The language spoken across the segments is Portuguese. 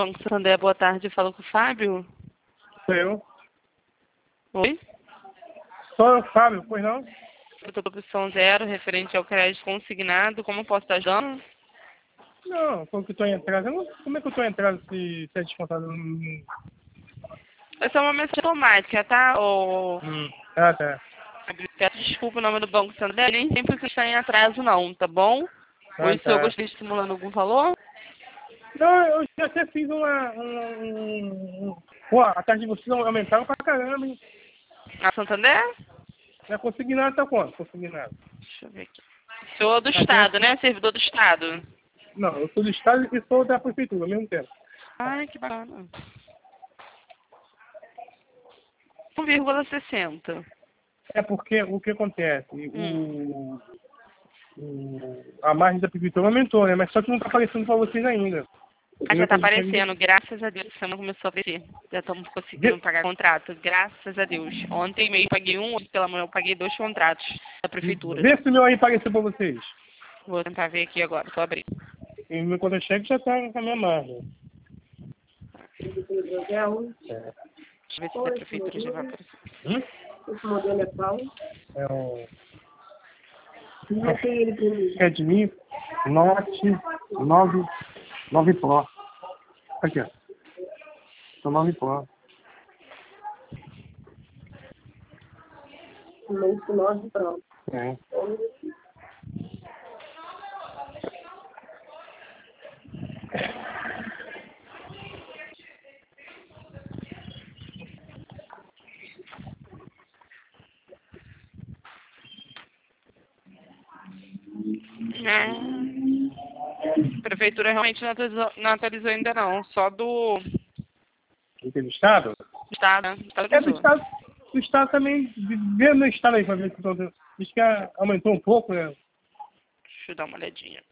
Banco Santander, boa tarde. Falo com o Fábio. Sou eu. Oi? Sou eu, Fábio, pois não? Eu estou com a opção 0, referente ao crédito consignado. Como posso estar ajudando? Não, como que eu tô em atraso? Como é que eu tô em atraso se é descontado? Essa é uma mensagem automática, tá? Ah, tá. Peço desculpa o nome do Banco Santander. Nem sempre que está em atraso, não, tá bom? Ah, Hoje o senhor tá. gostaria de estimulando algum valor? Não, eu já até fiz Pô, a taxa de vocês aumentaram pra caramba, hein? A Santander? Não é consignado, tá quanto? Consignado. Deixa eu ver aqui. Senhor do Até... Estado, né? Servidor do Estado. Não, eu sou do Estado e sou da Prefeitura ao mesmo tempo. Ai, que bacana. 1,60. É porque o que acontece? A margem da Prefeitura aumentou, né? Mas só que não tá aparecendo pra vocês ainda. Ah, já Entendeu? tá Quando chega- aparecendo, graças a Deus, a semana começou a aparecer. Já estamos conseguindo pagar contratos, graças a Deus. Ontem meio paguei um, hoje pela manhã eu paguei 2 contratos da prefeitura. Vê se o meu aí apareceu pra vocês. Vou tentar ver aqui agora, tô abrindo. E meu contra-cheque já tá com a minha margem. Deixa eu ver se da prefeitura já vai aparecer. Esse modelo é qual? É o Não tem ele para mim. Redmi Note 9 Pro. Aqui, ó. É o 9 Pro. Note 9 Pro. É. A prefeitura realmente não atualizou ainda não, só do Aqui do Estado? Estado, né? É do Estado. O Estado também. Vê no Estado aí pra ver se diz que aumentou um pouco, né? Deixa eu dar uma olhadinha.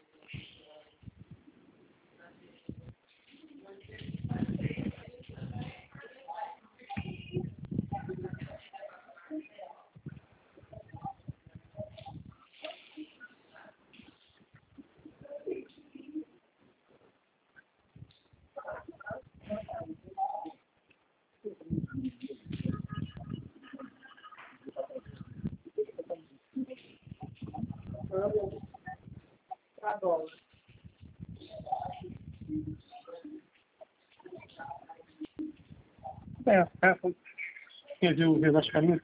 Quer dizer, o Velasco Caminho.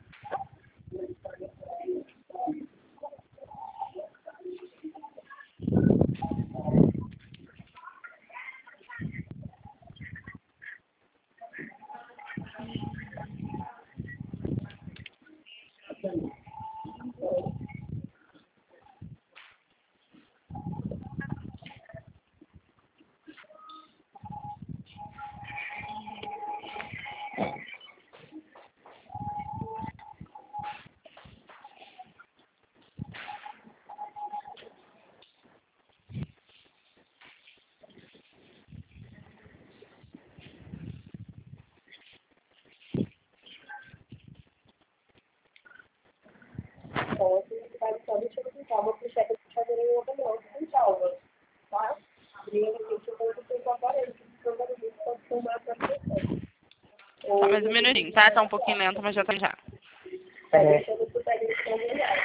Então, você vai só deixar com calma para o chefe de fazer em outra mão, com calma, tá? E ele tem que ter tempo aparelho, porque o barulho pode tomar para você. Só mais um minutinho, tá? Tá um pouquinho lento, mas já tá já. Tá bom. Deixando você pegar esse congelado.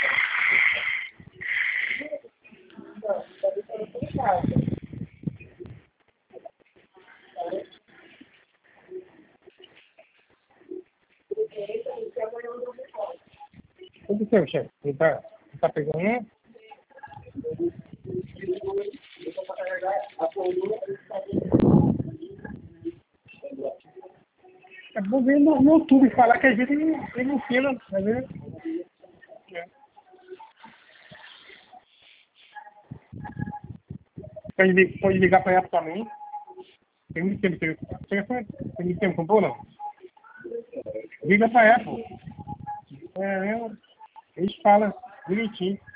Não, tá deixando com calma. O que é, chefe? Ele tá pegando um? É bom ver no YouTube falar que a gente ele ensina, tá vendo? É. Pode ligar pra ela também. Tem muito tempo que tem muito tempo que comprou, não? Liga pra Apple. Eles falam bonitinho.